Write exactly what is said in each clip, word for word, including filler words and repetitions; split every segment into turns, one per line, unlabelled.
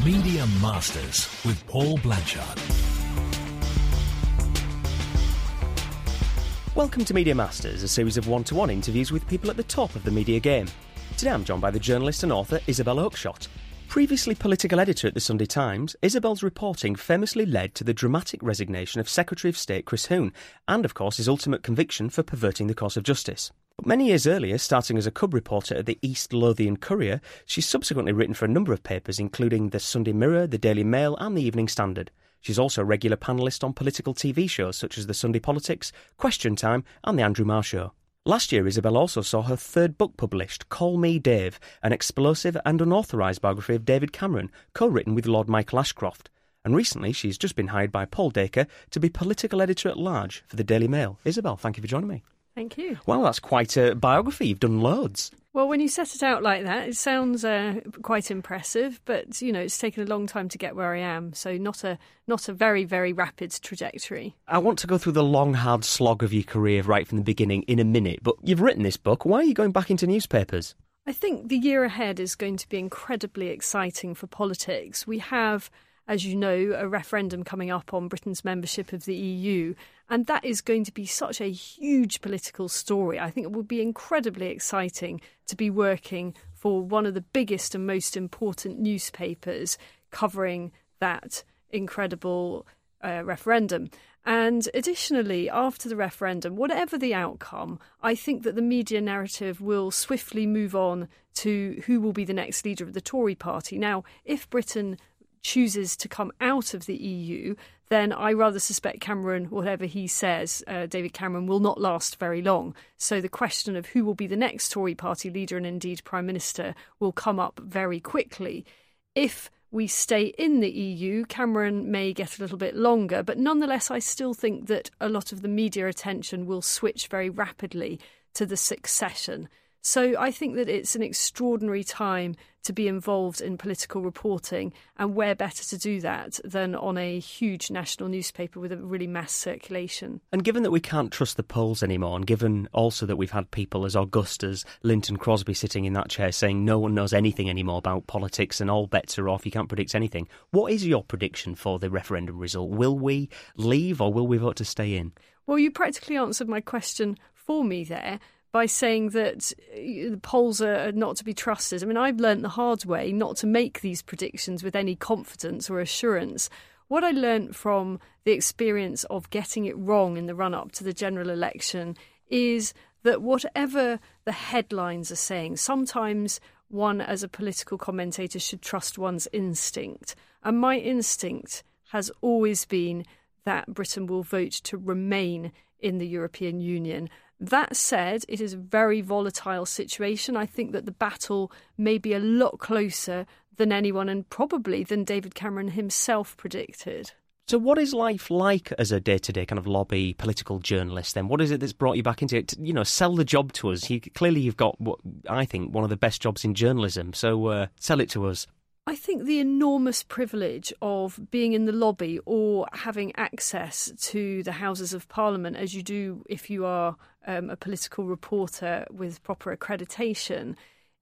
Media Masters with Paul Blanchard.
Welcome to Media Masters, a series of one-to-one interviews with people at the top of the media game. Today I'm joined by the journalist and author Isabel Oakeshott. Previously political editor at the Sunday Times, Isabel's reporting famously led to the dramatic resignation of Secretary of State Chris Huhne, and of course his ultimate conviction for perverting the course of justice. But many years earlier, starting as a cub reporter at the East Lothian Courier, she's subsequently written for a number of papers including the Sunday Mirror, the Daily Mail and the Evening Standard. She's also a regular panellist on political T V shows such as the Sunday Politics, Question Time and the Andrew Marr Show. Last year, Isabel also saw her third book published, Call Me Dave, an explosive and unauthorised biography of David Cameron, co-written with Lord Michael Ashcroft. And recently, she's just been hired by Paul Dacre to be political editor-at-large for the Daily Mail. Isabel, thank you for joining me.
Thank you.
Well, that's quite a biography. You've done loads.
Well, when you set it out like that, it sounds uh, quite impressive, but, you know, it's taken a long time to get where I am, so not a not a very, very rapid trajectory.
I want to go through the long, hard slog of your career right from the beginning in a minute, but you've written this book. Why are you going back into newspapers?
I think the year ahead is going to be incredibly exciting for politics. We have, as you know, a referendum coming up on Britain's membership of the E U, and that is going to be such a huge political story. I think it would be incredibly exciting to be working for one of the biggest and most important newspapers covering that incredible uh, referendum. And additionally, after the referendum, whatever the outcome, I think that the media narrative will swiftly move on to who will be the next leader of the Tory party. Now, if Britain chooses to come out of the E U, then I rather suspect Cameron, whatever he says, uh, David Cameron, will not last very long. So the question of who will be the next Tory party leader and indeed Prime Minister will come up very quickly. If we stay in the E U, Cameron may get a little bit longer, but nonetheless I still think that a lot of the media attention will switch very rapidly to the succession. So I think that it's an extraordinary time to be involved in political reporting, and where better to do that than on a huge national newspaper with a really mass circulation.
And given that we can't trust the polls anymore, and given also that we've had people as august as Linton Crosby sitting in that chair saying no one knows anything anymore about politics and all bets are off, you can't predict anything, what is your prediction for the referendum result? Will we leave or will we vote to stay in?
Well, you practically answered my question for me there by saying that the polls are not to be trusted. I mean, I've learnt the hard way not to make these predictions with any confidence or assurance. What I learnt from the experience of getting it wrong in the run-up to the general election is that whatever the headlines are saying, sometimes one as a political commentator should trust one's instinct. And my instinct has always been that Britain will vote to remain in the European Union. That said, it is a very volatile situation. I think that the battle may be a lot closer than anyone, and probably than David Cameron himself predicted.
So what is life like as a day-to-day kind of lobby political journalist then? What is it that's brought you back into it? You know, sell the job to us. You, clearly you've got, what I think, one of the best jobs in journalism. So uh, sell it to us.
I think the enormous privilege of being in the lobby or having access to the Houses of Parliament, as you do if you are um, a political reporter with proper accreditation,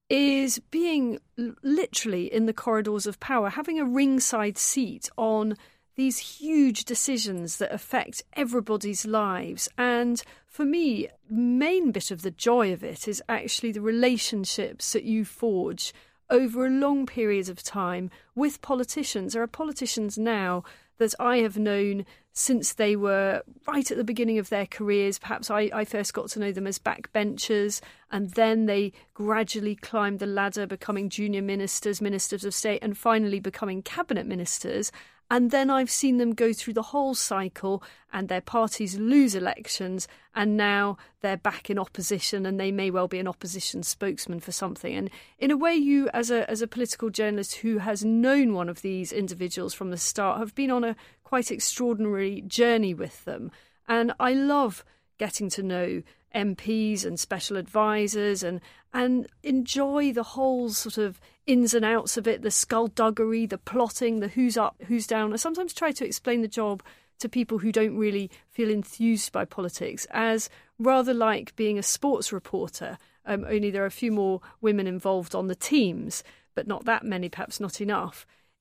is being literally in the corridors of power, having a ringside seat on these huge decisions that affect everybody's lives. And for me, main bit of the joy of it is actually the relationships that you forge over a long period of time with politicians. There are politicians now that I have known since they were right at the beginning of their careers. Perhaps I, I first got to know them as backbenchers, and then they gradually climbed the ladder, becoming junior ministers, ministers of state, and finally becoming cabinet ministers. And then I've seen them go through the whole cycle and their parties lose elections, and now they're back in opposition and they may well be an opposition spokesman for something. And in a way, you, as a as a political journalist who has known one of these individuals from the start, have been on a quite extraordinary journey with them. And I love getting to know M Ps and special advisors and and enjoy the whole sort of ins and outs of it, the skullduggery, the plotting, the who's up, who's down. I sometimes try to explain the job to people who don't really feel enthused by politics as rather like being a sports reporter, um, only there are a few more women involved on the teams, but not that many, perhaps not enough.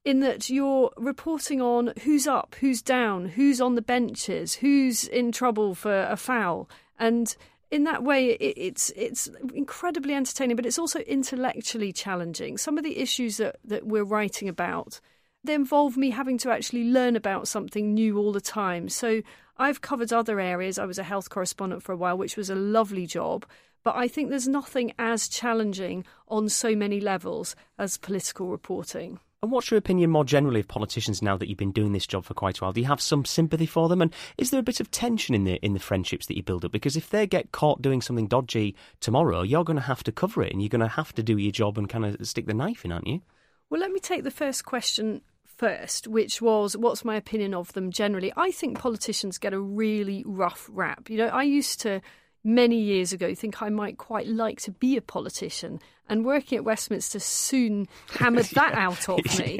in that you're reporting on who's up, who's down, who's on the benches, who's in trouble for a foul. And in that way, it, it's it's incredibly entertaining, but it's also intellectually challenging. Some of the issues that, that we're writing about, they involve me having to actually learn about something new all the time. So I've covered other areas. I was a health correspondent for a while, which was a lovely job. But I think there's nothing as challenging on so many levels as political reporting.
And what's your opinion more generally of politicians now that you've been doing this job for quite a while? Do you have some sympathy for them? And is there a bit of tension in the in the friendships that you build up? Because if they get caught doing something dodgy tomorrow, you're going to have to cover it and you're going to have to do your job and kind of stick the knife in, aren't you?
Well, let me take the first question first, which was, what's my opinion of them generally? I think politicians get a really rough rap. You know, I used to, many years ago, think I might quite like to be a politician, and working at Westminster soon hammered that yeah. out of me.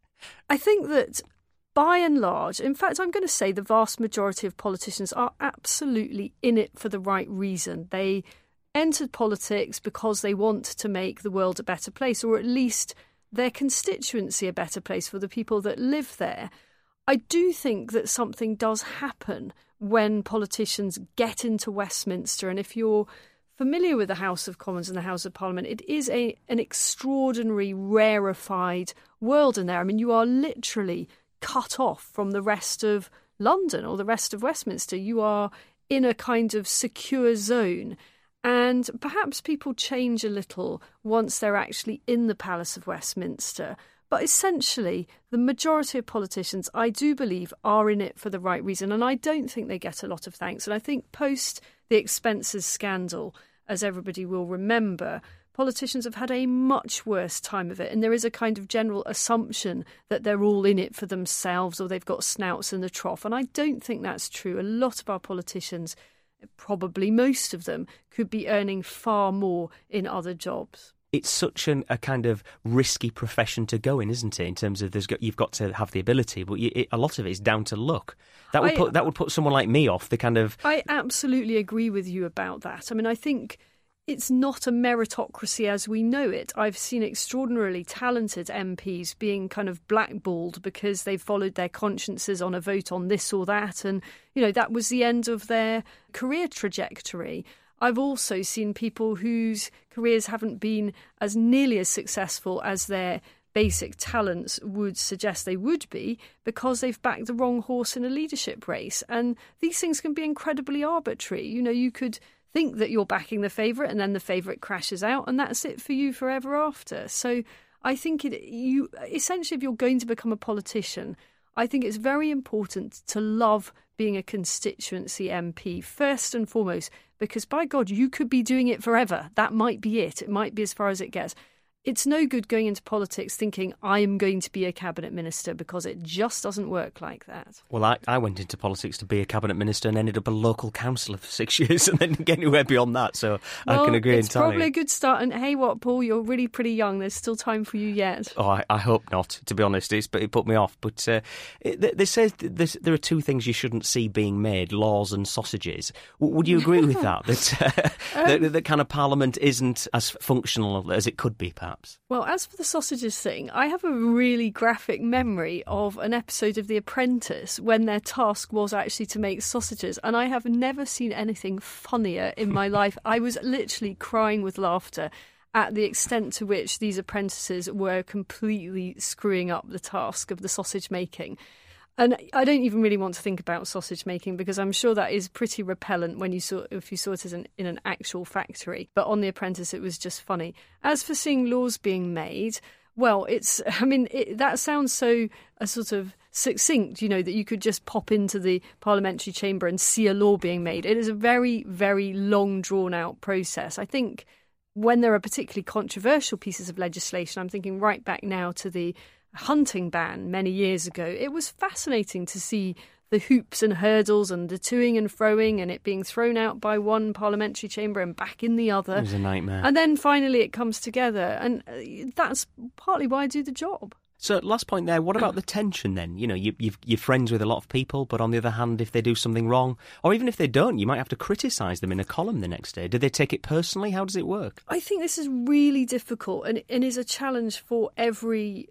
I think that by and large, in fact, I'm going to say the vast majority of politicians are absolutely in it for the right reason. They entered politics because they want to make the world a better place, or at least their constituency a better place for the people that live there. I do think that something does happen when politicians get into Westminster, and if you're familiar with the House of Commons and the House of Parliament, it is a an extraordinary, rarefied world in there. I mean, you are literally cut off from the rest of London or the rest of Westminster. You are in a kind of secure zone. And perhaps people change a little once they're actually in the Palace of Westminster. But essentially, the majority of politicians, I do believe, are in it for the right reason. And I don't think they get a lot of thanks. And I think post the expenses scandal, as everybody will remember, politicians have had a much worse time of it. And there is a kind of general assumption that they're all in it for themselves or they've got snouts in the trough. And I don't think that's true. A lot of our politicians, probably most of them, could be earning far more in other jobs.
It's such an, a kind of risky profession to go in, isn't it? In terms of there's got, you've got to have the ability, but you, it, a lot of it is down to luck. That would I, put that would put someone like me off the kind of.
I absolutely agree with you about that. I mean, I think it's not a meritocracy as we know it. I've seen extraordinarily talented M Ps being kind of blackballed because they've followed their consciences on a vote on this or that, and you know that was the end of their career trajectory. I've also seen people whose careers haven't been as nearly as successful as their basic talents would suggest they would be because they've backed the wrong horse in a leadership race. And these things can be incredibly arbitrary. You know, you could think that you're backing the favourite and then the favourite crashes out and that's it for you forever after. So I think it, you essentially, if you're going to become a politician, I think it's very important to love being a constituency M P, first and foremost, because by God, you could be doing it forever. That might be it. It might be as far as it gets. It's no good going into politics thinking I am going to be a cabinet minister, because it just doesn't work like that.
Well, I, I went into politics to be a cabinet minister and ended up a local councillor for six years and then didn't get anywhere beyond that, so well, I can agree
it's
entirely.
It's probably a good start, and hey what, Paul, you're really pretty young. There's still time for you yet.
Oh, I, I hope not, to be honest. It's, but it put me off. But uh, it, they say there are two things you shouldn't see being made, laws and sausages. Would you agree with that? That, uh, um, that, that kind of Parliament isn't as functional as it could be, perhaps?
Well, as for the sausages thing, I have a really graphic memory of an episode of The Apprentice when their task was actually to make sausages, and I have never seen anything funnier in my life. I was literally crying with laughter at the extent to which these apprentices were completely screwing up the task of the sausage making. And I don't even really want to think about sausage making, because I'm sure that is pretty repellent when you saw if you saw it as an, in an actual factory. But on The Apprentice, it was just funny. As for seeing laws being made, well, it's I mean it, that sounds so a sort of succinct, you know, that you could just pop into the parliamentary chamber and see a law being made. It is a very, very long, drawn out process. I think when there are particularly controversial pieces of legislation, I'm thinking right back now to the hunting ban many years ago, it was fascinating to see the hoops and hurdles and the toing and froing and it being thrown out by one parliamentary chamber and back in the other.
It was a nightmare.
And then finally it comes together, and that's partly why I do the job.
So last point there, what about the tension then? You know, you, you've, you're friends with a lot of people, but on the other hand, if they do something wrong, or even if they don't, you might have to criticise them in a column the next day. Do they take it personally? How does it work?
I think this is really difficult and, and is a challenge for every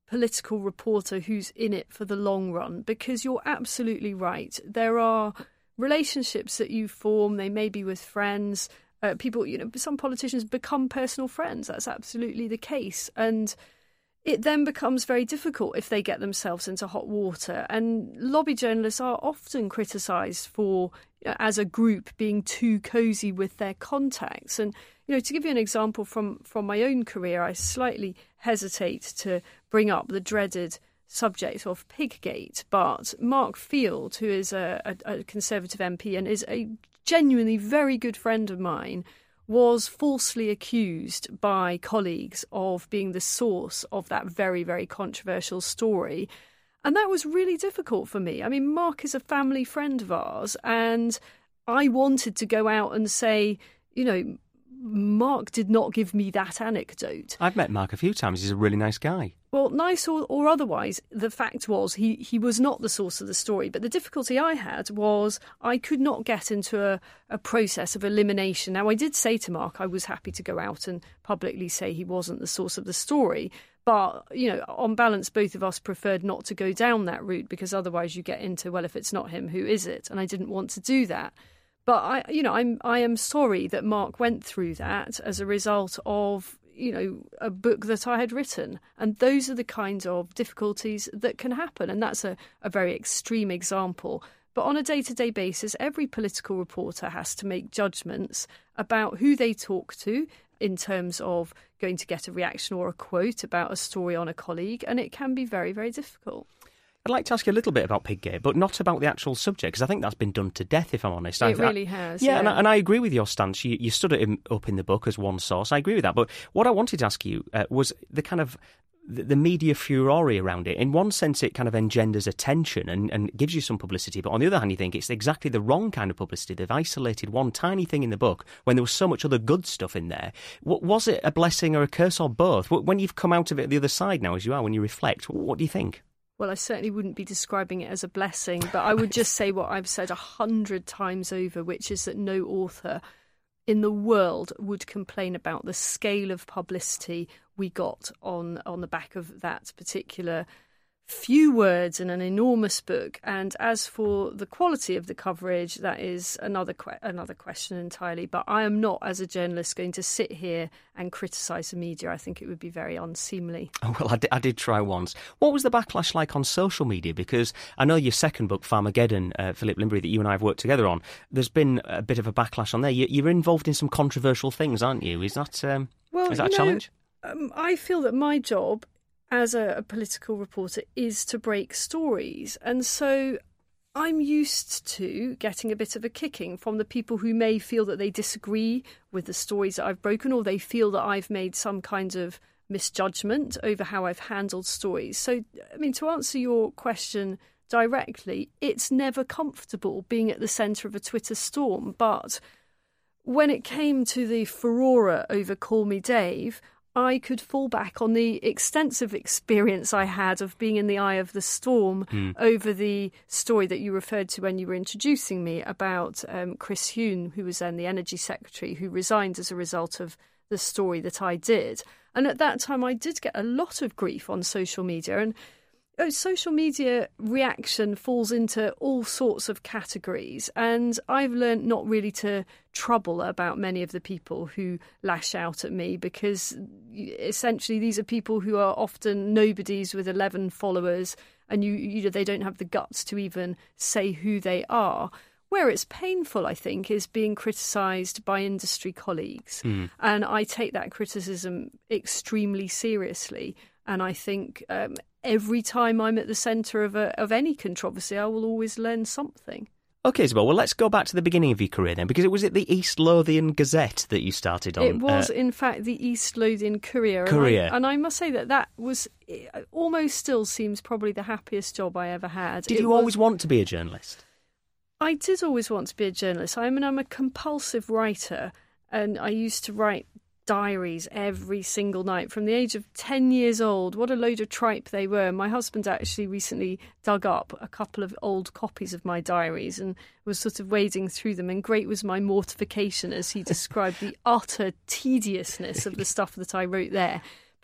political reporter who's in it for the long run, because you're absolutely right. There are relationships that you form, they may be with friends, uh, people, you know, some politicians become personal friends. That's absolutely the case. And it then becomes very difficult if they get themselves into hot water. And lobby journalists are often criticised for, you know, as a group, being too cosy with their contacts. And, you know, to give you an example from, from my own career, I slightly hesitate to bring up the dreaded subject of Piggate, but Mark Field, who is a, a, a Conservative M P and is a genuinely very good friend of mine, was falsely accused by colleagues of being the source of that very, very controversial story. And that was really difficult for me. I mean, Mark is a family friend of ours, and I wanted to go out and say, you know, Mark did not give me that anecdote.
I've met Mark a few times. He's a really nice guy.
Well, nice or, or otherwise, the fact was he, he was not the source of the story. But the difficulty I had was I could not get into a, a process of elimination. Now, I did say to Mark I was happy to go out and publicly say he wasn't the source of the story. But, you know, on balance, both of us preferred not to go down that route, because otherwise you get into, well, if it's not him, who is it? And I didn't want to do that. But I, you know, I'm I am sorry that Mark went through that as a result of, you know, a book that I had written. And those are the kinds of difficulties that can happen. And that's a, a very extreme example. But on a day-to-day basis, every political reporter has to make judgments about who they talk to in terms of going to get a reaction or a quote about a story on a colleague. And it can be very, very difficult.
I'd like to ask you a little bit about Piggate, but not about the actual subject, because I think that's been done to death, if I'm honest.
It
I,
really
I,
has.
Yeah,
yeah.
And, I, and I agree with your stance. You, you stood it up in the book as one source. I agree with that. But what I wanted to ask you uh, was the kind of the, the media furore around it. In one sense, it kind of engenders attention and, and gives you some publicity. But on the other hand, you think it's exactly the wrong kind of publicity. They've isolated one tiny thing in the book when there was so much other good stuff in there. What, was it a blessing or a curse or both? When you've come out of it the other side now, as you are, when you reflect, what do you think?
Well, I certainly wouldn't be describing it as a blessing, but I would just say what I've said a hundred times over, which is that no author in the world would complain about the scale of publicity we got on, on the back of that particular few words in an enormous book. And as for the quality of the coverage, that is another que- another question entirely. But I am not, as a journalist, going to sit here and criticise the media. I think it would be very unseemly.
Oh, well, I did, I did try once. What was the backlash like on social media? Because I know your second book, Farmageddon, uh, Philip Limbury, that you and I have worked together on, there's been a bit of a backlash on there. You, you're involved in some controversial things, aren't you? Is that, um,
well,
is that a
know,
challenge?
Um, I feel that my job as a, a political reporter is to break stories. And so I'm used to getting a bit of a kicking from the people who may feel that they disagree with the stories that I've broken, or they feel that I've made some kind of misjudgment over how I've handled stories. So, I mean, to answer your question directly, it's never comfortable being at the centre of a Twitter storm. But when it came to the furore over Call Me Dave, I could fall back on the extensive experience I had of being in the eye of the storm mm. over the story that you referred to when you were introducing me about um, Chris Huhne, who was then the Energy Secretary, who resigned as a result of the story that I did. And at that time, I did get a lot of grief on social media. And oh, social media reaction falls into all sorts of categories. And I've learned not really to trouble about many of the people who lash out at me, because essentially these are people who are often nobodies with eleven followers, and you, you know, they don't have the guts to even say who they are. Where it's painful, I think, is being criticised by industry colleagues. Mm. And I take that criticism extremely seriously. And I think um, every time I'm at the centre of a, of any controversy, I will always learn something.
OK, Isabel, well, let's go back to the beginning of your career then, because it was at the East Lothian Gazette that you started on.
It was,
uh,
in fact, the East Lothian Courier.
Courier.
And I, and I must say that that was, it almost still seems probably the happiest job I ever had.
Did
it
you
was,
always want to be a journalist?
I did always want to be a journalist. I mean, I'm a compulsive writer, and I used to write diaries every single night from the age of ten years old. What a load of tripe they were. My husband actually recently dug up a couple of old copies of my diaries and was sort of wading through them, and great was my mortification as he described the utter tediousness of the stuff that I wrote there.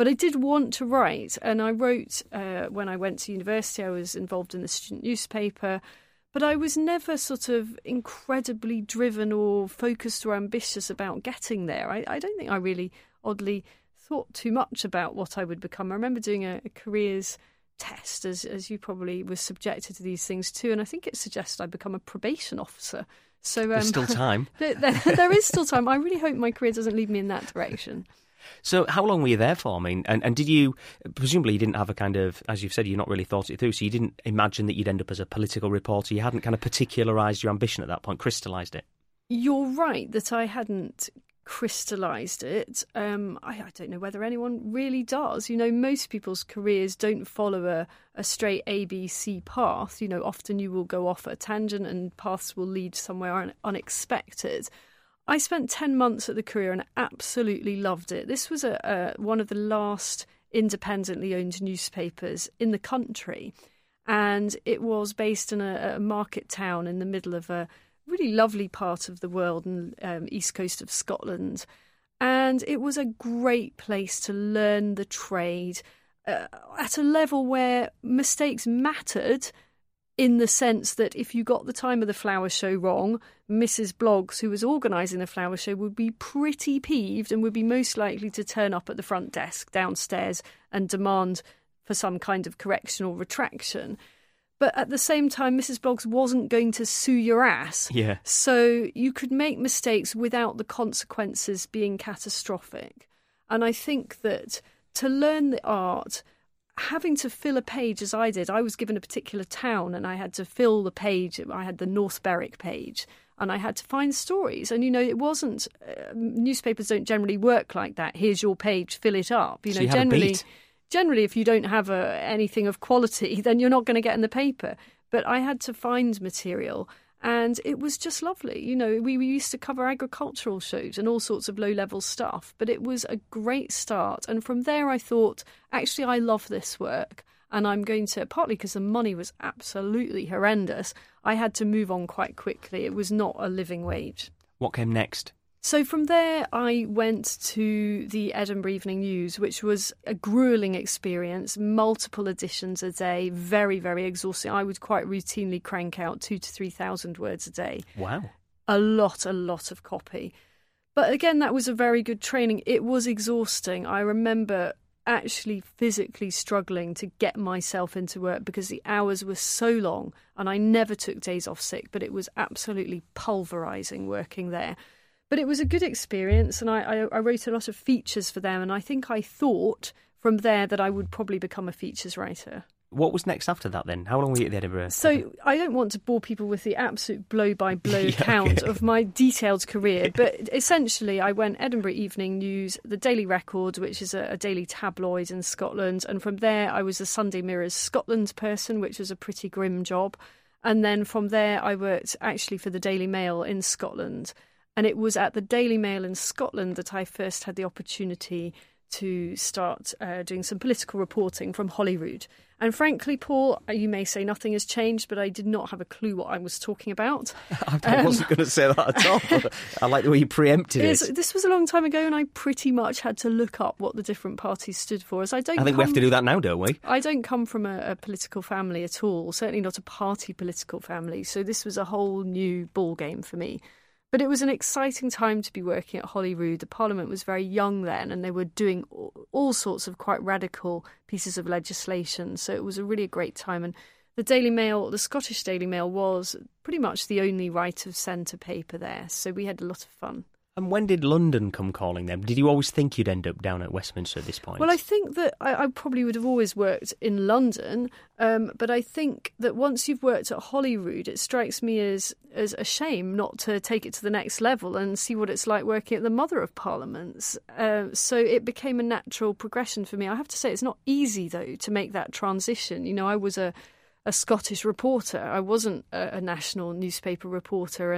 But I did want to write, and I wrote uh, when I went to university. I was involved in the student newspaper, but I was never sort of incredibly driven or focused or ambitious about getting there. I, I don't think I really, oddly, thought too much about what I would become. I remember doing a, a careers test, as as you probably were subjected to these things too, and I think it suggested I become a probation officer. So um,
there's still time.
there, there, there is still time. I really hope my career doesn't lead me in that direction.
So how long were you there for? I mean, and, and did you, presumably you didn't have a kind of, as you've said, you've not really thought it through, so you didn't imagine that you'd end up as a political reporter. You hadn't kind of particularised your ambition at that point, crystallised it.
You're right that I hadn't crystallised it. Um, I, I don't know whether anyone really does. You know, most people's careers don't follow a, a straight A B C path. You know, often you will go off at a tangent and paths will lead somewhere un- unexpected. I spent ten months at the Courier and absolutely loved it. This was a, a one of the last independently owned newspapers in the country, and it was based in a, a market town in the middle of a really lovely part of the world, in um, east coast of Scotland. And it was a great place to learn the trade uh, at a level where mistakes mattered, in the sense that if you got the time of the flower show wrong, Missus Bloggs, who was organising the flower show, would be pretty peeved and would be most likely to turn up at the front desk downstairs and demand for some kind of correction or retraction. But at the same time, Missus Bloggs wasn't going to sue your ass.
Yeah.
So you could make mistakes without the consequences being catastrophic. And I think that to learn the art, having to fill a page as I did, I was given a particular town and I had to fill the page. I had the North Berwick page and I had to find stories. And, you know, it wasn't, uh, newspapers don't generally work like that. Here's your page, fill it up. You
so
know,
you had
generally,
a beat.
generally, if you don't have a, anything of quality, then you're not going to get in the paper. But I had to find material. And it was just lovely. You know, we, we used to cover agricultural shows and all sorts of low-level stuff. But it was a great start. And from there I thought, actually, I love this work. And I'm going to, partly because the money was absolutely horrendous, I had to move on quite quickly. It was not a living wage.
What came next?
So from there, I went to the Edinburgh Evening News, which was a gruelling experience, multiple editions a day, very, very exhausting. I would quite routinely crank out two to three thousand words a day.
Wow.
A lot, a lot of copy. But again, that was a very good training. It was exhausting. I remember actually physically struggling to get myself into work because the hours were so long and I never took days off sick, but it was absolutely pulverising working there. But it was a good experience, and I, I, I wrote a lot of features for them, and I think I thought from there that I would probably become a features writer.
What was next after that then? How long were you at the Edinburgh?
So I don't want to bore people with the absolute blow-by-blow
yeah,
account
okay.
of my detailed career, but essentially I went Edinburgh Evening News, the Daily Record, which is a, a daily tabloid in Scotland, and from there I was a Sunday Mirror's Scotland person, which was a pretty grim job. And then from there I worked actually for the Daily Mail in Scotland. And it was at the Daily Mail in Scotland that I first had the opportunity to start uh, doing some political reporting from Holyrood. And frankly, Paul, you may say nothing has changed, but I did not have a clue what I was talking about.
I um, wasn't going to say that at all. But I like the way you preempted it.
This was a long time ago, and I pretty much had to look up what the different parties stood for. As I don't.
I think
come,
we have to do that now, don't we?
I don't come from a, a political family at all. Certainly not a party political family. So this was a whole new ball game for me. But it was an exciting time to be working at Holyrood. The Parliament was very young then, and they were doing all sorts of quite radical pieces of legislation. So it was a really great time. And the Daily Mail, the Scottish Daily Mail, was pretty much the only right-of-centre paper there. So we had a lot of fun.
And when did London come calling them? Did you always think you'd end up down at Westminster at this point?
Well, I think that I, I probably would have always worked in London, um, but I think that once you've worked at Holyrood, it strikes me as, as a shame not to take it to the next level and see what it's like working at the Mother of Parliaments. Uh, so it became a natural progression for me. I have to say it's not easy, though, to make that transition. You know, I was a, a Scottish reporter. I wasn't a, a national newspaper reporter, and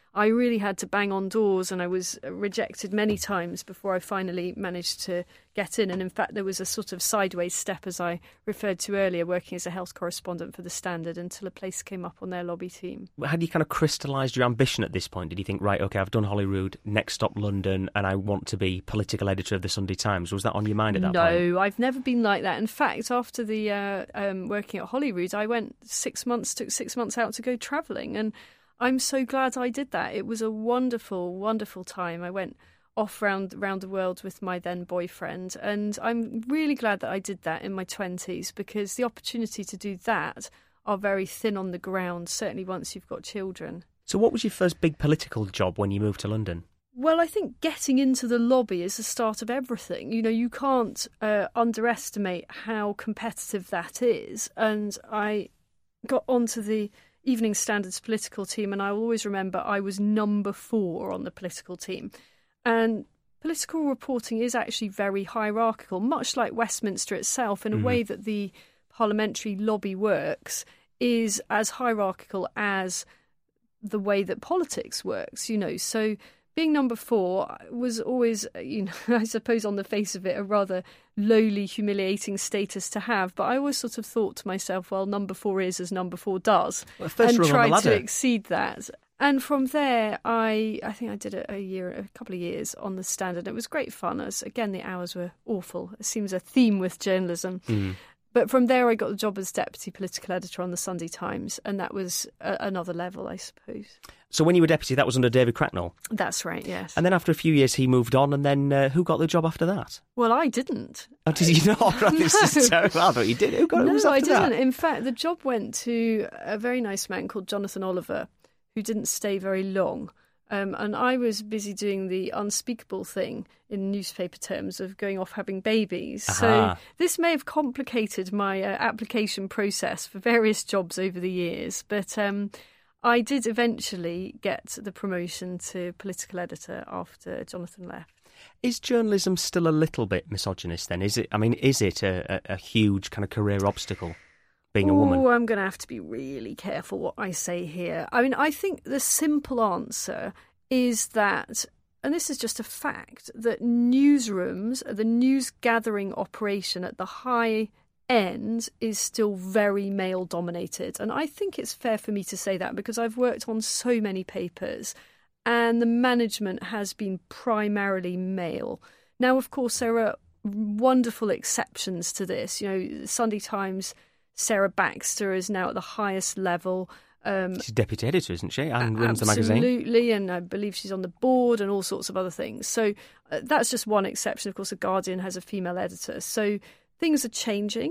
I really had to bang on doors, and I was rejected many times before I finally managed to get in. And in fact, there was a sort of sideways step, as I referred to earlier, working as a health correspondent for The Standard until a place came up on their lobby team.
Had you kind of crystallised your ambition at this point? Did you think, right, OK, I've done Holyrood, next stop London, and I want to be political editor of the Sunday Times? Was that on your mind at that
no,
point?
No, I've never been like that. In fact, after the uh, um, working at Holyrood, I went six months, took six months out to go travelling, and I'm so glad I did that. It was a wonderful, wonderful time. I went off round, round the world with my then boyfriend, and I'm really glad that I did that in my twenties, because the opportunity to do that are very thin on the ground, certainly once you've got children.
So what was your first big political job when you moved to London?
Well, I think getting into the lobby is the start of everything. You know, you can't uh, underestimate how competitive that is. And I got onto the Evening Standard's political team, and I will always remember I was number four on the political team. And political reporting is actually very hierarchical, much like Westminster itself, in a mm-hmm. way that the parliamentary lobby works is as hierarchical as the way that politics works, you know. So being number four was always, you know, I suppose on the face of it, a rather lowly, humiliating status to have. But I always sort of thought to myself, well, number four is as number four does,
well, first
and tried to
ladder.
exceed that. And from there, I I think I did a, a year, a couple of years on The Standard. It was great fun. As again, the hours were awful. It seems a theme with journalism.
Mm.
But from there, I got the job as deputy political editor on the Sunday Times, and that was a, another level, I suppose.
So when you were deputy, that was under David Cracknell?
That's right, yes.
And then after a few years, he moved on, and then uh, who got the job after that?
Well, I didn't.
Oh, did you not?
No.
This is terrible. I thought you did. Who got
no,
it? No,
I didn't.
That?
In fact, the job went to a very nice man called Jonathan Oliver, who didn't stay very long. Um, and I was busy doing the unspeakable thing in newspaper terms of going off having babies.
Aha.
So this may have complicated my uh, application process for various jobs over the years. But um, I did eventually get the promotion to political editor after Jonathan left.
Is journalism still a little bit misogynist then? Is it? I mean, is it a, a, a huge kind of career obstacle? Being a woman?
Oh, I'm going to have to be really careful what I say here. I mean, I think the simple answer is that, and this is just a fact, that newsrooms, the news gathering operation at the high end is still very male dominated. And I think it's fair for me to say that because I've worked on so many papers and the management has been primarily male. Now, of course, there are wonderful exceptions to this. You know, Sunday Times, Sarah Baxter is now at the highest level. Um,
she's deputy editor, isn't she? And runs the magazine.
Absolutely, and I believe she's on the board and all sorts of other things. So uh, that's just one exception. Of course, The Guardian has a female editor. So things are changing,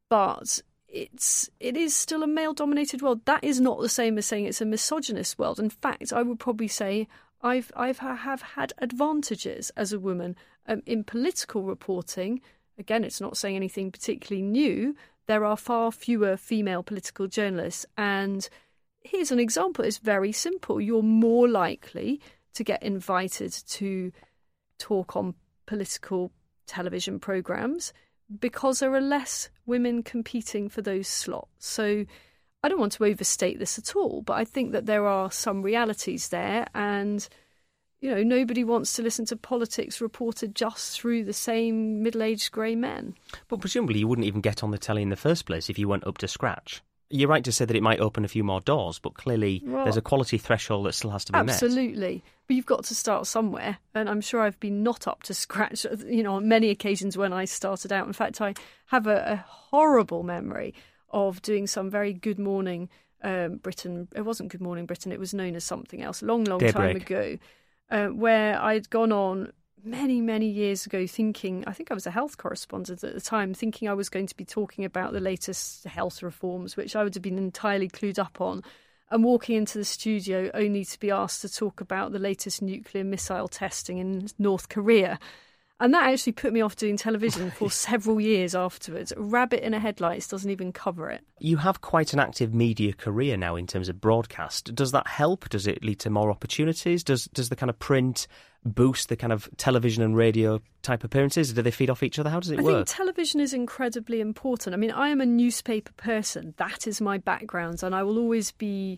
but it's it is still a male-dominated world. That is not the same as saying it's a misogynist world. In fact, I would probably say I've I've have had advantages as a woman um, in political reporting. Again, it's not saying anything particularly new. There are far fewer female political journalists, and here's an example. It's very simple. You're more likely to get invited to talk on political television programmes because there are less women competing for those slots. So I don't want to overstate this at all, but I think that there are some realities there, and you know, nobody wants to listen to politics reported just through the same middle-aged grey men.
But presumably you wouldn't even get on the telly in the first place if you went up to scratch. You're right to say that it might open a few more doors, but clearly well, there's a quality threshold that still has to be
absolutely.
met.
Absolutely. But you've got to start somewhere. And I'm sure I've been not up to scratch, you know, on many occasions when I started out. In fact, I have a, a horrible memory of doing some very Good Morning um, Britain. It wasn't Good Morning Britain. It was known as something else a long, long
Daybreak.
time ago, uh, where I'd gone on many, many years ago thinking, I think I was a health correspondent at the time, thinking I was going to be talking about the latest health reforms, which I would have been entirely clued up on, and walking into the studio only to be asked to talk about the latest nuclear missile testing in North Korea. And that actually put me off doing television for several years afterwards. Rabbit in a Headlights doesn't even cover it.
You have quite an active media career now in terms of broadcast. Does that help? Does it lead to more opportunities? Does does the kind of print boost the kind of television and radio type appearances? Do they feed off each other? How does it
I
work?
I think television is incredibly important. I mean, I am a newspaper person. That is my background, and I will always be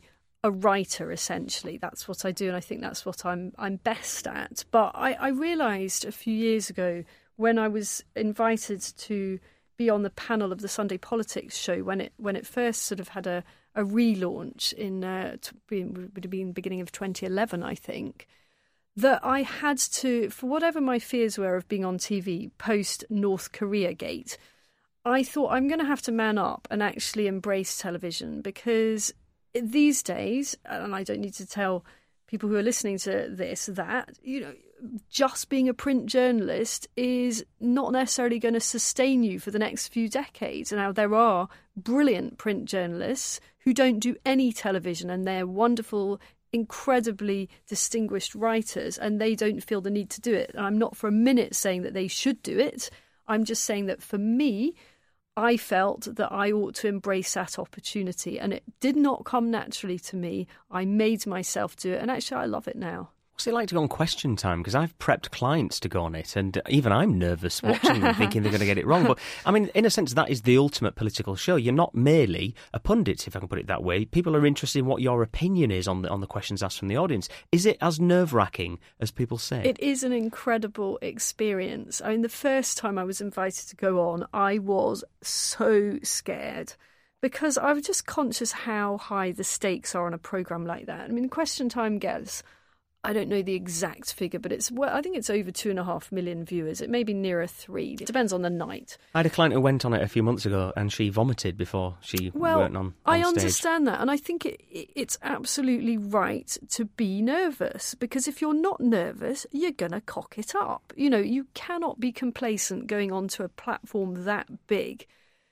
a writer, essentially. That's what I do, and I think that's what I'm I'm best at. But I, I realised a few years ago when I was invited to be on the panel of the Sunday Politics show, when it when it first sort of had a, a relaunch in uh, would have been beginning of twenty eleven, I think, that I had to, for whatever my fears were of being on T V post North Korea Gate, I thought I'm going to have to man up and actually embrace television, because these days, and I don't need to tell people who are listening to this that, you know, just being a print journalist is not necessarily going to sustain you for the next few decades. Now, there are brilliant print journalists who don't do any television, and they're wonderful, incredibly distinguished writers, and they don't feel the need to do it. And I'm not for a minute saying that they should do it. I'm just saying that for me, I felt that I ought to embrace that opportunity, and it did not come naturally to me. I made myself do it, and actually I love it now.
What's it like to go on Question Time? Because I've prepped clients to go on it, and even I'm nervous watching them, thinking they're going to get it wrong. But, I mean, in a sense, that is the ultimate political show. You're not merely a pundit, if I can put it that way. People are interested in what your opinion is on the, on the questions asked from the audience. Is it as nerve-wracking as people say?
It is an incredible experience. I mean, the first time I was invited to go on, I was so scared, because I was just conscious how high the stakes are on a programme like that. I mean, Question Time gets, I don't know the exact figure, but it's well, I think it's over two and a half million viewers. It may be nearer three. It depends on the night.
I had a client who went on it a few months ago, and she vomited before she
well,
went on, on
I
stage.
understand that, and I think it, it's absolutely right to be nervous, because if you're not nervous, you're going to cock it up. You know, you cannot be complacent going onto a platform that big.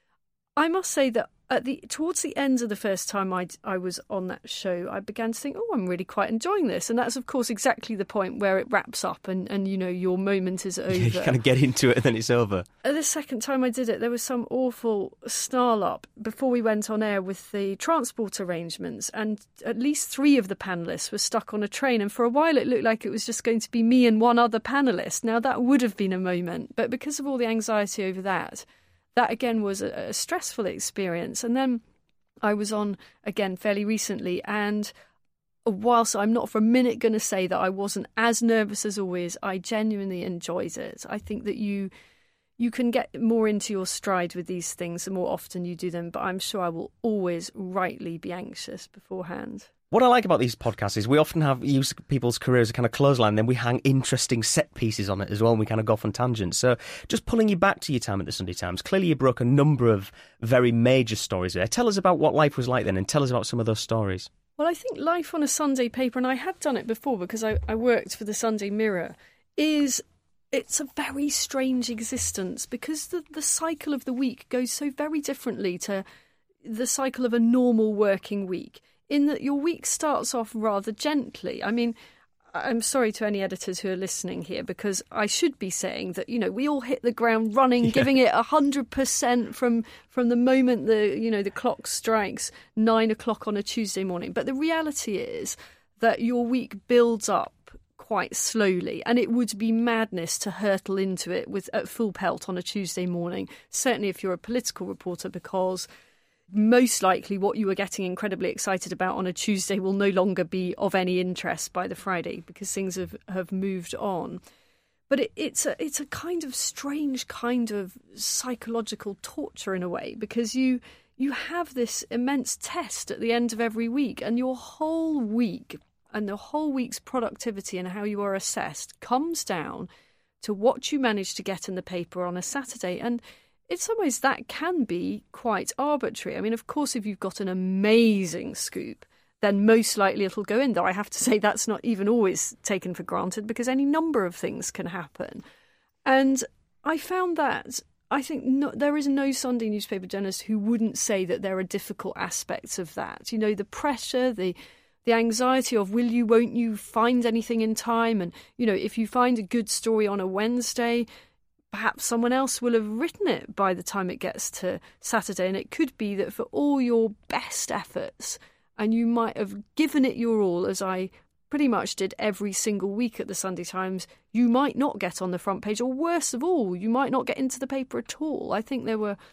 I must say that At the towards the end of the first time I I was on that show, I began to think, oh, I'm really quite enjoying this. And that's, of course, exactly the point where it wraps up and, and you know, your moment is over.
Yeah, you kind of get into it and then it's over.
The second time I did it, there was some awful snarl up before we went on air with the transport arrangements. And at least three of the panellists were stuck on a train. And for a while, it looked like it was just going to be me and one other panellist. Now, that would have been a moment. But because of all the anxiety over that, that, again, was a, a stressful experience. And then I was on, again, fairly recently, and whilst I'm not for a minute going to say that I wasn't as nervous as always, I genuinely enjoyed it. I think that you you can get more into your stride with these things the more often you do them, but I'm sure I will always rightly be anxious beforehand.
What I like about these podcasts is we often have use people's careers as a kind of clothesline, then we hang interesting set pieces on it as well, and we kind of go off on tangents. So just pulling you back to your time at the Sunday Times, clearly you broke a number of very major stories there. Tell us about what life was like then, and tell us about some of those stories.
Well, I think life on a Sunday paper, and I had done it before because I, I worked for the Sunday Mirror, is it's a very strange existence, because the, the cycle of the week goes so very differently to the cycle of a normal working week, in that your week starts off rather gently. I mean, I'm sorry to any editors who are listening here, because I should be saying that, you know, we all hit the ground running, yeah. giving it one hundred percent from from the moment the, you know, the clock strikes nine o'clock on a Tuesday morning. But the reality is that your week builds up quite slowly, and it would be madness to hurtle into it with at full pelt on a Tuesday morning, certainly if you're a political reporter, because most likely what you were getting incredibly excited about on a Tuesday will no longer be of any interest by the Friday, because things have, have moved on. But it, it's a it's a kind of strange kind of psychological torture in a way, because you you have this immense test at the end of every week, and your whole week and the whole week's productivity and how you are assessed comes down to what you manage to get in the paper on a Saturday. And in some ways, that can be quite arbitrary. I mean, of course, if you've got an amazing scoop, then most likely it'll go in there. I have to say that's not even always taken for granted, because any number of things can happen. And I found that, I think no, there is no Sunday newspaper journalist who wouldn't say that there are difficult aspects of that. You know, the pressure, the the anxiety of will you, won't you find anything in time? And, you know, if you find a good story on a Wednesday, perhaps someone else will have written it by the time it gets to Saturday. And it could be that for all your best efforts, and you might have given it your all, as I pretty much did every single week at the Sunday Times, you might not get on the front page, or worse of all, you might not get into the paper at all. I think there were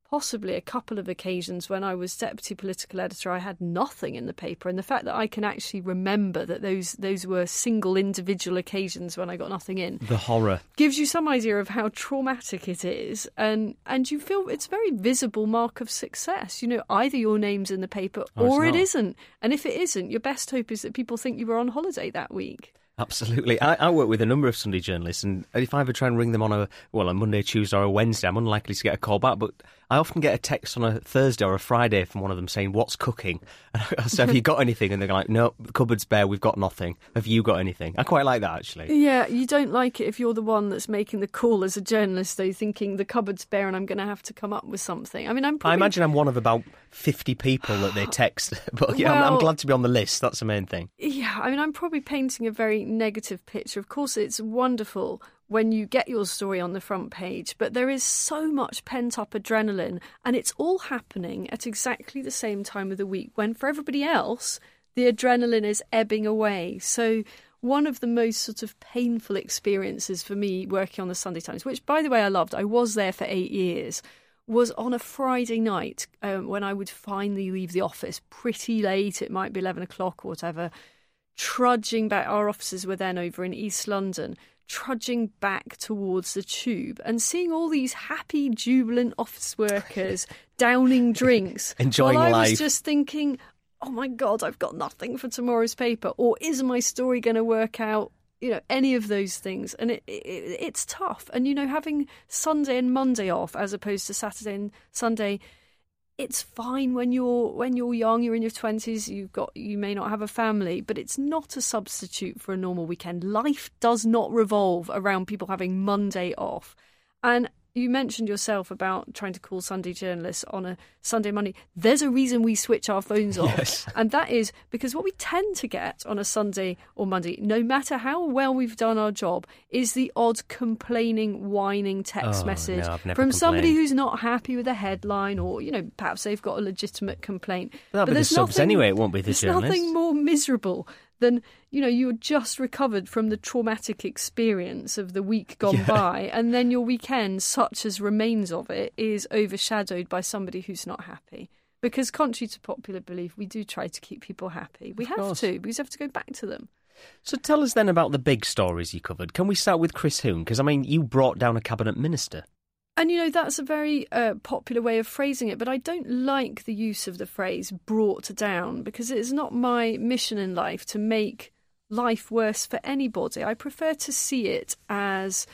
possibly a couple of occasions when I was deputy political editor, I had nothing in the paper. And the fact that I can actually remember that those those were single individual occasions when I got nothing in.
The horror.
Gives you some idea of how traumatic it is. And and you feel it's a very visible mark of success. You know, either your name's in the paper
oh,
or it isn't. And if it isn't, your best hope is that people think you were on holiday that week.
Absolutely. I, I work with a number of Sunday journalists, and if I ever try and ring them on a well, a Monday, Tuesday or a Wednesday, I'm unlikely to get a call back, but I often get a text on a Thursday or a Friday from one of them saying, "What's cooking?" And I say, "Have you got anything?" And they're like, "No, the cupboard's bare, we've got nothing. Have you got anything?" I quite like that, actually.
Yeah, you don't like it if you're the one that's making the call as a journalist, though, thinking the cupboard's bare and I'm going to have to come up with something. I mean, I'm probably...
I imagine I'm one of about fifty people that they text, but yeah, well, I'm, I'm glad to be on the list. That's the main thing.
Yeah, I mean, I'm probably painting a very negative picture. Of course, it's wonderful when you get your story on the front page, but there is so much pent-up adrenaline, and it's all happening at exactly the same time of the week when, for everybody else, the adrenaline is ebbing away. So one of the most sort of painful experiences for me working on the Sunday Times, which, by the way, I loved, I was there for eight years, was on a Friday night um, when I would finally leave the office pretty late, it might be eleven o'clock or whatever, trudging back. Our offices were then over in East London, trudging back towards the Tube and seeing all these happy, jubilant office workers downing drinks.
Enjoying
while I
life.
was just thinking, oh my God, I've got nothing for tomorrow's paper. Or is my story going to work out? You know, any of those things. And it, it it's tough. And, you know, having Sunday and Monday off as opposed to Saturday and Sunday, it's fine when you're when you're young, you're in your twenties, you've got you may not have a family, but it's not a substitute for a normal weekend. Life does not revolve around people having Monday off. And you mentioned yourself about trying to call Sunday journalists on a Sunday, Monday. There's a reason we switch our phones off.
Yes.
And that is because what we tend to get on a Sunday or Monday, no matter how well we've done our job, is the odd complaining, whining text
oh,
message
no, I've never
from somebody
complained.
who's not happy with a headline, or, you know, perhaps they've got a legitimate complaint.
That'll
but
be
there's
the subs
nothing,
anyway, it won't be the
there's
journalists.
nothing more miserable than, you know, you're just recovered from the traumatic experience of the week gone
Yeah.
by, and then your weekend, such as remains of it, is overshadowed by somebody who's not happy. Because contrary to popular belief, we do try to keep people happy. We
Of
have
course.
to, because we have to go back to them.
So tell us then about the big stories you covered. Can we start with Chris Huhne? Because, I mean, you brought down a cabinet minister.
And, you know, that's a very uh, popular way of phrasing it, but I don't like the use of the phrase brought down, because it's not my mission in life to make life worse for anybody. I prefer to see it as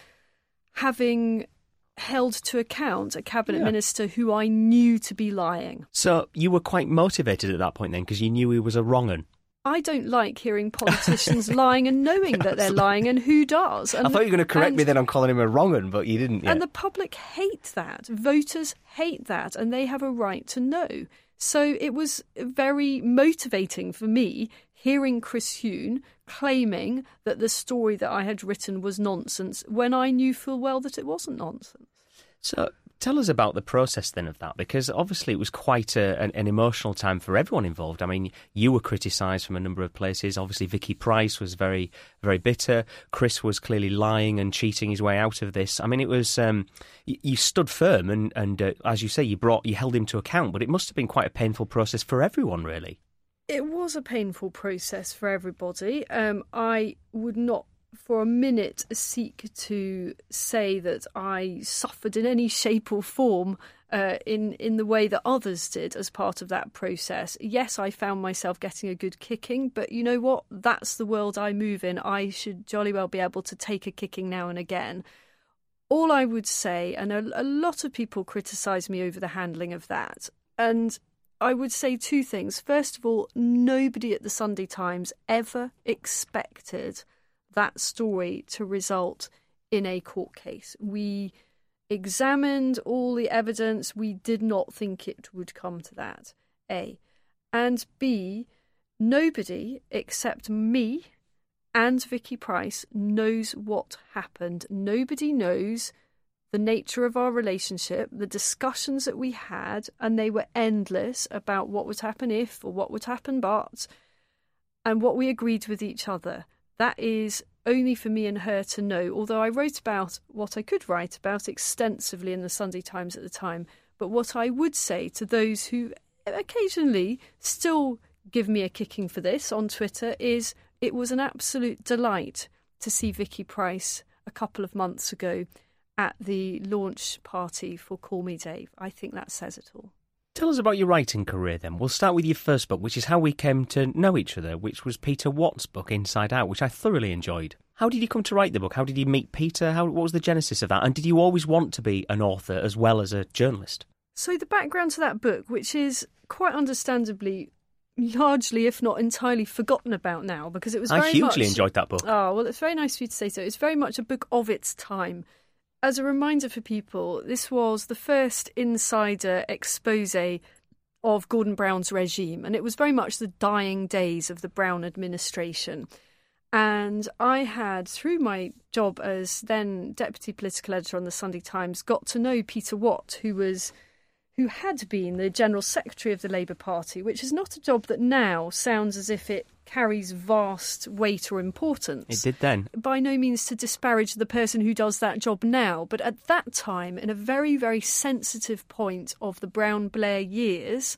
having held to account a cabinet
Yeah.
minister who I knew to be lying.
So you were quite motivated at that point then, because you knew he was a wrong-un.
I don't like hearing politicians lying and knowing that they're lying, and who does? And,
I thought you were going to correct
and,
me then on calling him a wrong-un, but you didn't yet.
And the public hate that. Voters hate that, and they have a right to know. So it was very motivating for me hearing Chris Huhne claiming that the story that I had written was nonsense when I knew full well that it wasn't nonsense.
So tell us about the process then of that, because obviously it was quite a, an, an emotional time for everyone involved. I mean, you were criticised from a number of places. Obviously, Vicky Pryce was very, very bitter. Chris was clearly lying and cheating his way out of this. I mean, it was um, you, you stood firm and, and uh, as you say, you brought you held him to account. But it must have been quite a painful process for everyone, really.
It was a painful process for everybody. Um, I would not for a minute seek to say that I suffered in any shape or form uh, in, in the way that others did as part of that process. Yes, I found myself getting a good kicking, but you know what? That's the world I move in. I should jolly well be able to take a kicking now and again. All I would say, and a, a lot of people criticise me over the handling of that, and I would say two things. First of all, nobody at the Sunday Times ever expected that story to result in a court case. We examined all the evidence. We did not think it would come to that, A. And B, nobody except me and Vicky Pryce knows what happened. Nobody knows the nature of our relationship, the discussions that we had, and they were endless about what would happen if or what would happen but, and what we agreed with each other. That is only for me and her to know, although I wrote about what I could write about extensively in the Sunday Times at the time. But what I would say to those who occasionally still give me a kicking for this on Twitter is it was an absolute delight to see Vicky Pryce a couple of months ago at the launch party for Call Me Dave. I think that says it all.
Tell us about your writing career then. We'll start with your first book, which is how we came to know each other, which was Peter Watt's book, Inside Out, which I thoroughly enjoyed. How did you come to write the book? How did you meet Peter? How, what was the genesis of that? And did you always want to be an author as well as a journalist?
So the background to that book, which is quite understandably largely, if not entirely, forgotten about now, because it was very
I hugely
much...
enjoyed that book.
Oh, well, it's very nice for you to say so. It's very much a book of its time. As a reminder for people, this was the first insider expose of Gordon Brown's regime, and it was very much the dying days of the Brown administration. And I had, through my job as then deputy political editor on the Sunday Times, got to know Peter Watt, who was... who had been the General Secretary of the Labour Party, which is not a job that now sounds as if it carries vast weight or importance.
It did then.
By no means to disparage the person who does that job now, but at that time, in a very, very sensitive point of the Brown-Blair years,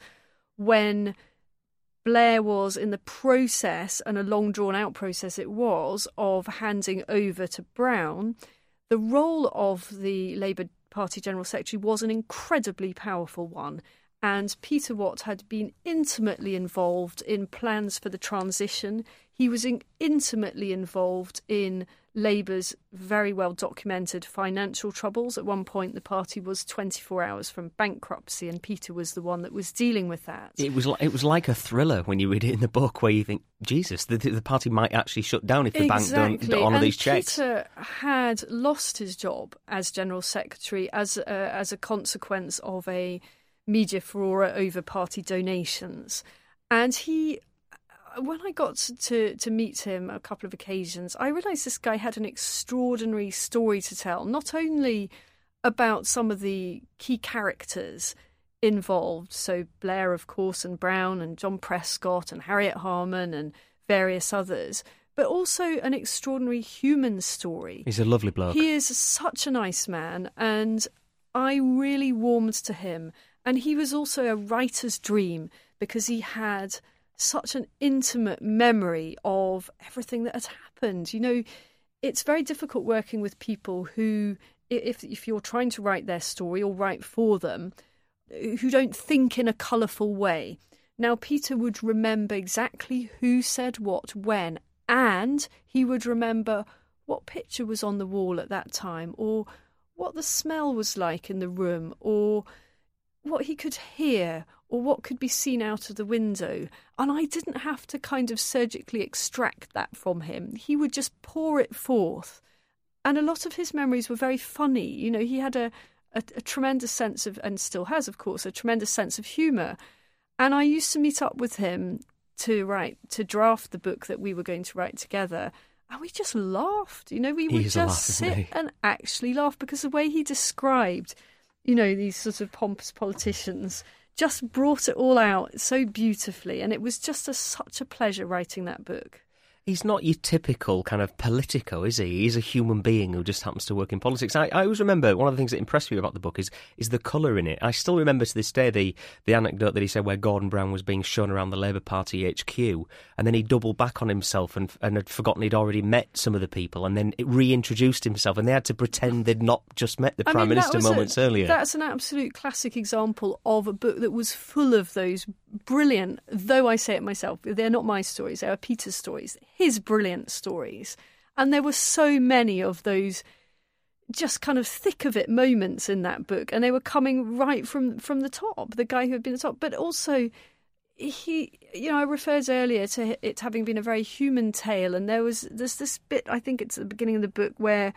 when Blair was in the process, and a long drawn-out process it was, of handing over to Brown, the role of the Labour Party General Secretary was an incredibly powerful one, and Peter Watt had been intimately involved in plans for the transition. He was in- intimately involved in Labour's very well documented financial troubles. At one point the party was twenty-four hours from bankruptcy, and Peter was the one that was dealing with that.
It was like, it was like a thriller when you read it in the book, where you think, Jesus, the, the party might actually shut down if the
exactly.
bank don't honour these checks.
Peter had lost his job as General Secretary as a, as a consequence of a media furore over party donations. And he, when I got to, to meet him a couple of occasions, I realised this guy had an extraordinary story to tell, not only about some of the key characters involved, so Blair, of course, and Brown and John Prescott and Harriet Harman and various others, but also an extraordinary human story.
He's a lovely bloke.
He is such a nice man, and I really warmed to him. And he was also a writer's dream, because he had such an intimate memory of everything that had happened. You know, it's very difficult working with people who, if if you're trying to write their story or write for them, who don't think in a colourful way. Now, Peter would remember exactly who said what when, and he would remember what picture was on the wall at that time, or what the smell was like in the room, or what he could hear, or what could be seen out of the window. And I didn't have to kind of surgically extract that from him. He would just pour it forth. And a lot of his memories were very funny. You know, he had a, a, a tremendous sense of, and still has, of course, a tremendous sense of humour. And I used to meet up with him to write, to draft the book that we were going to write together. And we just laughed. You know, we would just
laugh,
sit and actually laugh, because the way he described, you know, these sort of pompous politicians just brought it all out so beautifully. And it was just a, such a pleasure writing that book.
He's not your typical kind of politico, is he? He's a human being who just happens to work in politics. I, I always remember one of the things that impressed me about the book is is the colour in it. I still remember to this day the, the anecdote that he said where Gordon Brown was being shown around the Labour Party H Q, and then he doubled back on himself and, and had forgotten he'd already met some of the people, and then it reintroduced himself, and they had to pretend they'd not just met the
I
Prime
mean,
Minister moments
a,
earlier.
That's an absolute classic example of a book that was full of those brilliant, though I say it myself, they're not my stories, they are Peter's stories, his brilliant stories. And there were so many of those just kind of thick of it moments in that book, and they were coming right from from the top, the guy who had been at the top. But also he, you know, I referred earlier to it having been a very human tale, and there was there's this bit, I think it's at the beginning of the book, where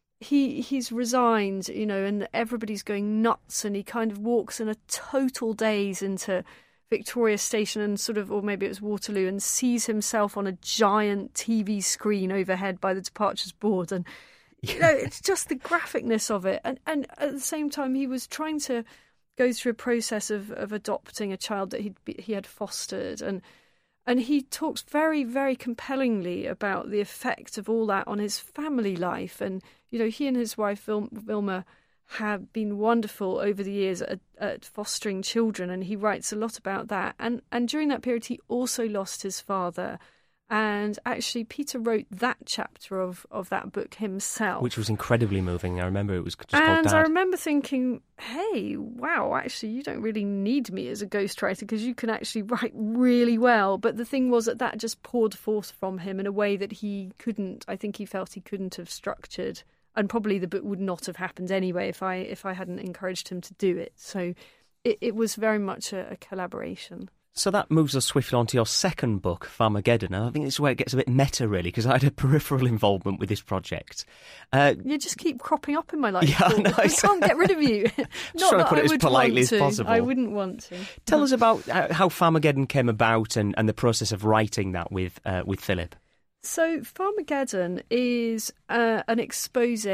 he he's resigned, you know, and everybody's going nuts, and he kind of walks in a total daze into Victoria Station and sort of, or maybe it was Waterloo, and sees himself on a giant T V screen overhead by the departures board. And, you know, it's just the graphicness of it. And, and at the same time, he was trying to go through a process of, of adopting a child that he'd, he had fostered. And, and he talks very, very compellingly about the effect of all that on his family life. And, you know, he and his wife, Vil- Vilma, have been wonderful over the years at, at fostering children, and he writes a lot about that. And and during that period, he also lost his father. And actually, Peter wrote that chapter of, of that book himself.
Which was incredibly moving. I remember it was just called
And
Dad.
I remember thinking, hey, wow, actually, you don't really need me as a ghostwriter because you can actually write really well. But the thing was that that just poured forth from him in a way that he couldn't, I think he felt he couldn't have structured. And probably the book would not have happened anyway if I if I hadn't encouraged him to do it. So it, it was very much a, a collaboration.
So that moves us swiftly on to your second book, Farmageddon. And I think this is where it gets a bit meta, really, because I had a peripheral involvement with this project. Uh,
you just keep cropping up in my life.
Yeah, no,
we can't get rid of you.
Just trying to put it as politely as possible.
I wouldn't want to.
Tell us about how Farmageddon came about and, and the process of writing that with uh, with Philip.
So Farmageddon is uh, an expose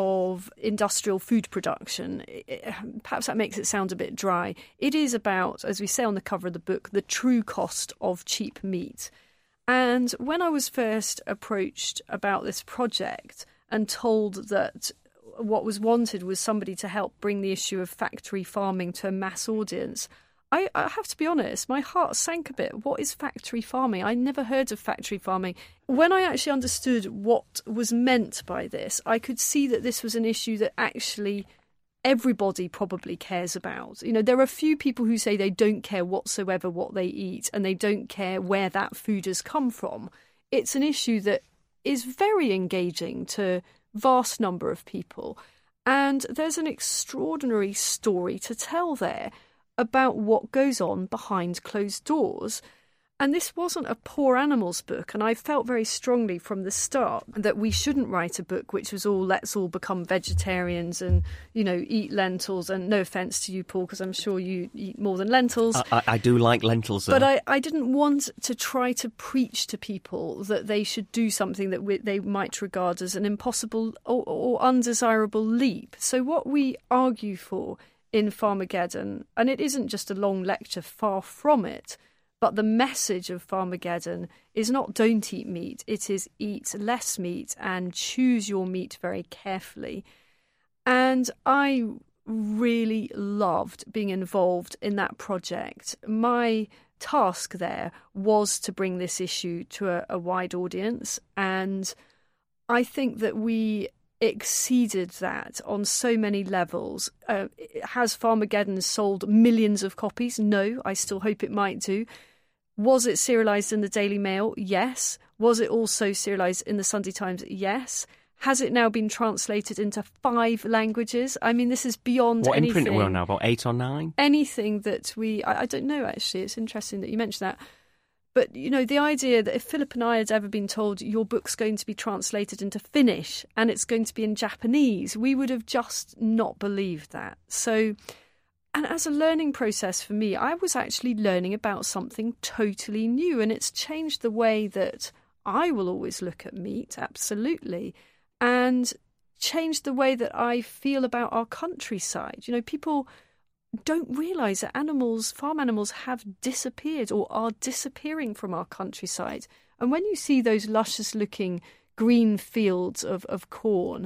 of industrial food production. It, perhaps that makes it sound a bit dry. It is about, as we say on the cover of the book, the true cost of cheap meat. And when I was first approached about this project and told that what was wanted was somebody to help bring the issue of factory farming to a mass audience, I, I have to be honest, my heart sank a bit. What is factory farming? I never heard of factory farming. When I actually understood what was meant by this, I could see that this was an issue that actually everybody probably cares about. You know, there are a few people who say they don't care whatsoever what they eat and they don't care where that food has come from. It's an issue that is very engaging to a vast number of people. And there's an extraordinary story to tell there about what goes on behind closed doors. And this wasn't a poor animals book, and I felt very strongly from the start that we shouldn't write a book which was all let's all become vegetarians and, you know, eat lentils. And no offence to you, Paul, because I'm sure you eat more than lentils.
I, I, I do like lentils, though.
But I, I didn't want to try to preach to people that they should do something that we, they might regard as an impossible or, or undesirable leap. So what we argue for in Farmageddon, and it isn't just a long lecture, far from it, but the message of Farmageddon is not don't eat meat, it is eat less meat and choose your meat very carefully. And I really loved being involved in that project. My task there was to bring this issue to a, a wide audience, and I think that we exceeded that on so many levels. Uh, has Farmageddon sold millions of copies? No, I still hope it might do. Was it serialised in the Daily Mail? Yes. Was it also serialised in the Sunday Times? Yes. Has it now been translated into five languages? I mean, this is beyond
what
anything.
What imprint are we on now, about eight or nine?
Anything that we... I, I don't know, actually. It's interesting that you mentioned that. But, you know, the idea that if Philip and I had ever been told your book's going to be translated into Finnish and it's going to be in Japanese, we would have just not believed that. So, and as a learning process for me, I was actually learning about something totally new, and it's changed the way that I will always look at meat, absolutely, and changed the way that I feel about our countryside. You know, people don't realise that animals, farm animals, have disappeared or are disappearing from our countryside. And when you see those luscious-looking green fields of, of corn,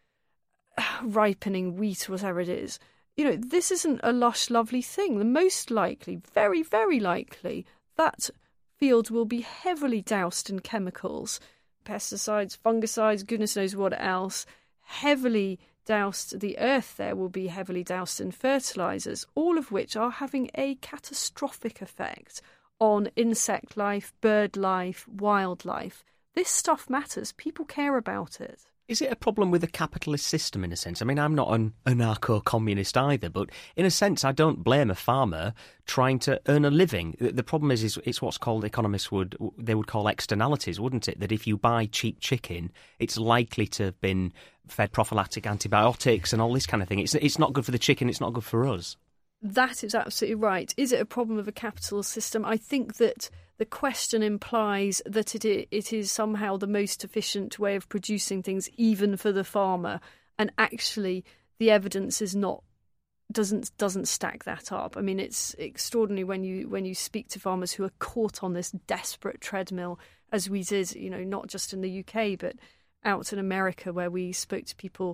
ripening wheat, whatever it is, you know, this isn't a lush, lovely thing. The most likely, very, very likely, that field will be heavily doused in chemicals, pesticides, fungicides, goodness knows what else, heavily doused, the earth there will be heavily doused in fertilisers, all of which are having a catastrophic effect on insect life, bird life, wildlife. This stuff matters. People care about it.
Is it a problem with the capitalist system in a sense? I mean, I'm not an anarcho-communist either, but in a sense, I don't blame a farmer trying to earn a living. The problem is, is it's what's called, economists would, they would call externalities, wouldn't it? That if you buy cheap chicken, it's likely to have been fed prophylactic antibiotics and all this kind of thing. It's, it's not good for the chicken, it's not good for us.
That is absolutely right. Is it a problem of a capitalist system? I think that the question implies that it it is somehow the most efficient way of producing things, even for the farmer. And actually, the evidence is not doesn't doesn't stack that up. I mean, it's extraordinary when you when you speak to farmers who are caught on this desperate treadmill, as we did, you know, not just in the U K but out in America, where we spoke to people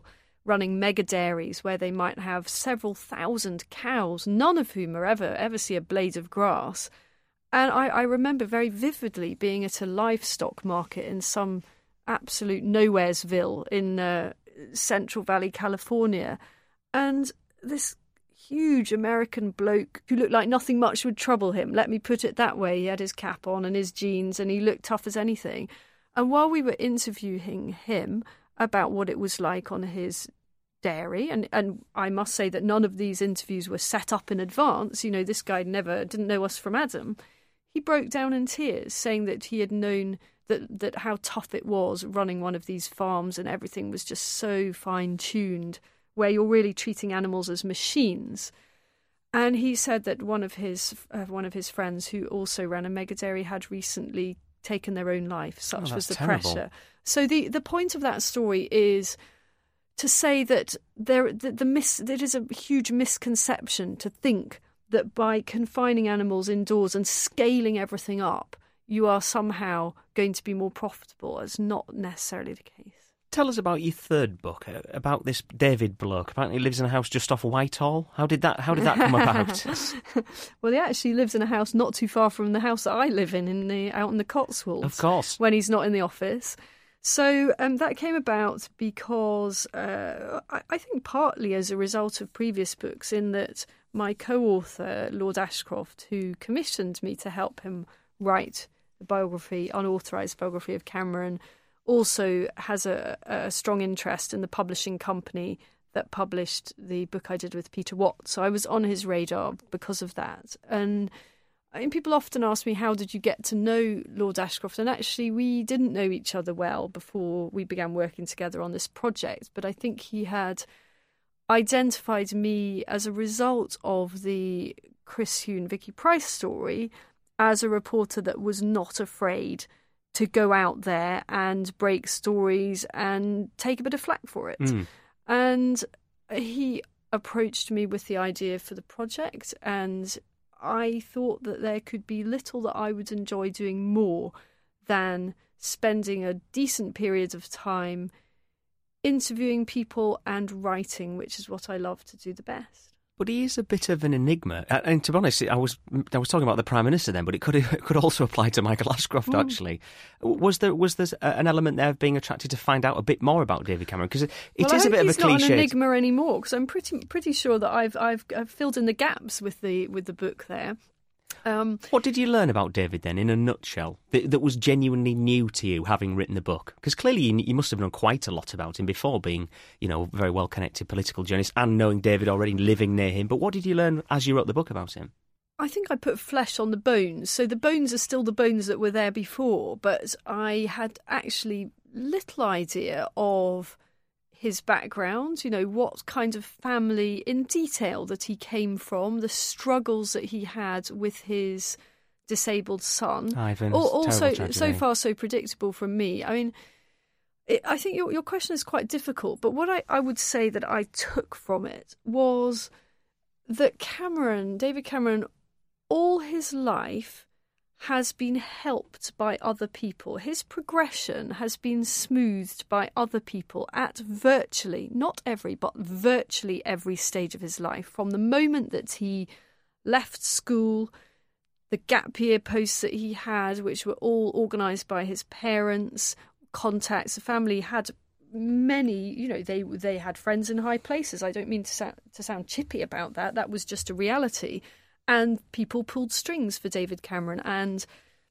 running mega dairies where they might have several thousand cows, none of whom are ever, ever see a blade of grass. And I, I remember very vividly being at a livestock market in some absolute nowheresville in uh, Central Valley, California. And this huge American bloke who looked like nothing much would trouble him. Let me put it that way. He had his cap on and his jeans and he looked tough as anything. And while we were interviewing him about what it was like on his dairy, and, and I must say that none of these interviews were set up in advance. You know, this guy never didn't know us from Adam. He broke down in tears, saying that he had known that, that how tough it was running one of these farms and everything was just so fine-tuned, where you're really treating animals as machines. And he said that one of his uh, one of his friends who also ran a mega dairy had recently taken their own life, such
oh,
was the
terrible.
pressure. So the, the point of that story is to say that there the, the mis, it is a huge misconception to think that by confining animals indoors and scaling everything up, you are somehow going to be more profitable. It's not necessarily the case.
Tell us about your third book, about this David bloke. Apparently he lives in a house just off Whitehall. How did that How did that come about?
Well, he actually lives in a house not too far from the house that I live in, in the, out in the Cotswolds.
Of course.
When he's not in the office. So um, that came about because uh, I, I think partly as a result of previous books, in that my co-author, Lord Ashcroft, who commissioned me to help him write the biography, unauthorised biography of Cameron, also has a, a strong interest in the publishing company that published the book I did with Peter Watt. So I was on his radar because of that. And I mean, people often ask me, how did you get to know Lord Ashcroft? And actually, we didn't know each other well before we began working together on this project. But I think he had identified me as a result of the Chris Hugh and Vicky Price story as a reporter that was not afraid to go out there and break stories and take a bit of flack for it. Mm. And he approached me with the idea for the project, and I thought that there could be little that I would enjoy doing more than spending a decent period of time interviewing people and writing, which is what I love to do the best.
But he is a bit of an enigma, and to be honest, I was I was talking about the Prime Minister then, but it could it could also apply to Michael Ashcroft. Mm. Actually, was there was there an element there of being attracted to find out a bit more about David Cameron? Because it, it
well,
is
I
a bit of a cliche.
He's not an enigma anymore, because I'm pretty pretty sure that I've, I've I've filled in the gaps with the with the book there. Um,
what did you learn about David then, in a nutshell, that, that was genuinely new to you, having written the book? Because clearly you, you must have known quite a lot about him before, being, you know, a very well-connected political journalist, and knowing David already, living near him. But what did you learn as you wrote the book about him?
I think I put flesh on the bones. So the bones are still the bones that were there before, but I had actually little idea of his background, you know, what kind of family in detail that he came from, the struggles that he had with his disabled son.
Ivan,
also, so far so predictable from me. I mean, it, I think your, your question is quite difficult, but what I, I would say that I took from it was that Cameron, David Cameron, all his life has been helped by other people. His progression has been smoothed by other people at virtually, not every, but virtually every stage of his life. From the moment that he left school, the gap year posts that he had, which were all organised by his parents, contacts, the family had many, you know, they they had friends in high places. I don't mean to sound, to sound chippy about that. That was just a reality. And people pulled strings for David Cameron. And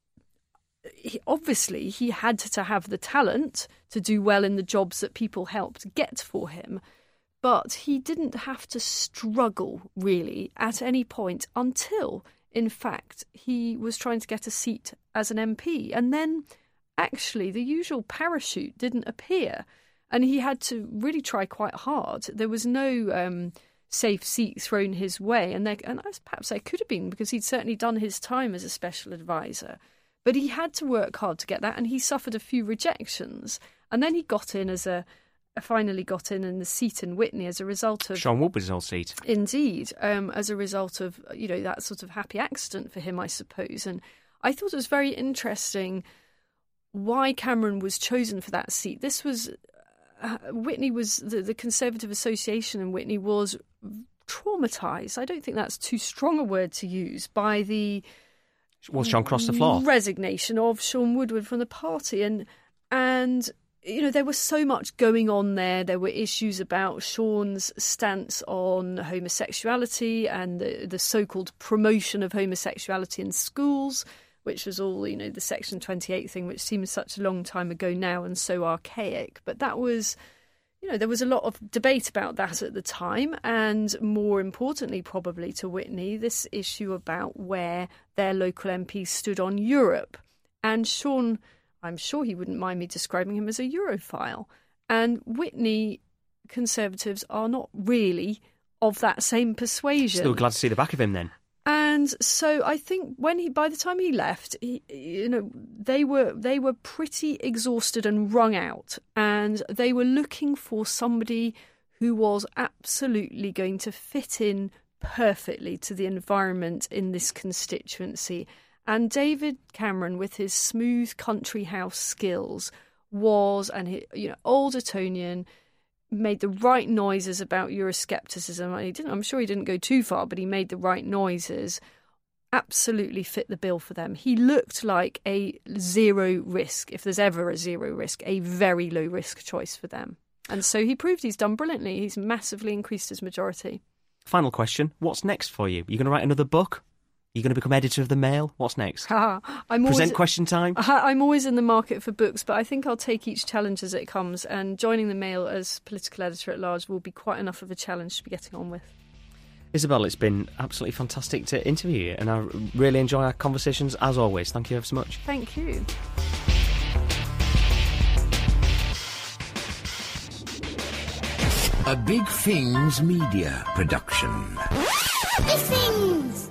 he, obviously he had to have the talent to do well in the jobs that people helped get for him. But he didn't have to struggle, really, at any point until, in fact, he was trying to get a seat as an M P. And then, actually, the usual parachute didn't appear. And he had to really try quite hard. There was no Um, safe seat thrown his way, and, there, and perhaps there could have been, because he'd certainly done his time as a special advisor. But he had to work hard to get that, and he suffered a few rejections. And then he got in as a, finally got in in the seat in Witney as a result of
Sean Woodward's old seat.
Indeed, um, as a result of, you know, that sort of happy accident for him, I suppose. And I thought it was very interesting why Cameron was chosen for that seat. This was uh, Witney was, the, the Conservative Association in Witney was traumatised, I don't think that's too strong a word to use, by the
Was Sean crossed the floor?
resignation of Sean Woodward from the party. And, and you know, there was so much going on there. There were issues about Sean's stance on homosexuality and the, the so-called promotion of homosexuality in schools, which was all, you know, the Section twenty-eight thing, which seems such a long time ago now and so archaic. But that was, you know, there was a lot of debate about that at the time. And more importantly, probably to Witney, this issue about where their local M Ps stood on Europe. And Sean, I'm sure he wouldn't mind me describing him as a Europhile. And Witney Conservatives are not really of that same persuasion.
Still glad to see the back of him then.
And so I think when he, by the time he left, he, you know, they were they were pretty exhausted and wrung out, and they were looking for somebody who was absolutely going to fit in perfectly to the environment in this constituency. And David Cameron, with his smooth country house skills, was, and he, you know, old Etonian, made the right noises about Euroscepticism. He didn't, I'm sure he didn't go too far, but he made the right noises. Absolutely fit the bill for them. He looked like a zero risk, if there's ever a zero risk, a very low risk choice for them. And so he proved he's done brilliantly. He's massively increased his majority.
Final question. What's next for you? Are you going to write another book? Are you going to become editor of the Mail? What's next?
I'm
Present
always,
question time?
I'm always in the market for books, but I think I'll take each challenge as it comes, and joining the Mail as political editor at large will be quite enough of a challenge to be getting on with.
Isabel, it's been absolutely fantastic to interview you, and I really enjoy our conversations as always. Thank you ever so much.
Thank you.
A Big Things Media production.
Big Things!